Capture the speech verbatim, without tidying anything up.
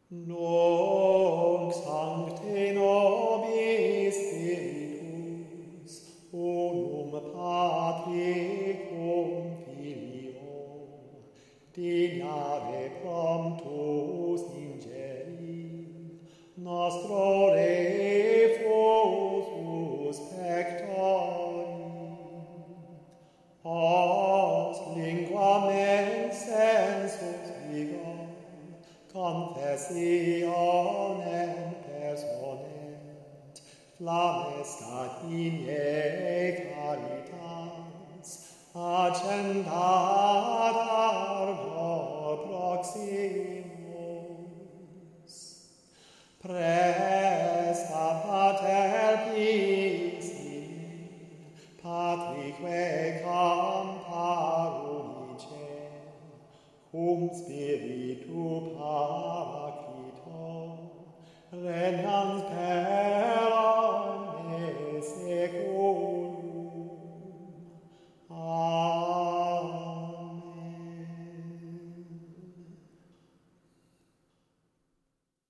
Nunc sancte nobis Spiritus, unum Patri cum Filio, dignare promptus ingeri, nostro refusus pectori. Os linguamen sensus vigor, confessionem personent, flamescat ine caritas, accendat ardor proximus. Presta pater piscine, patrique camparulice, cum spiritu paraclito, renans per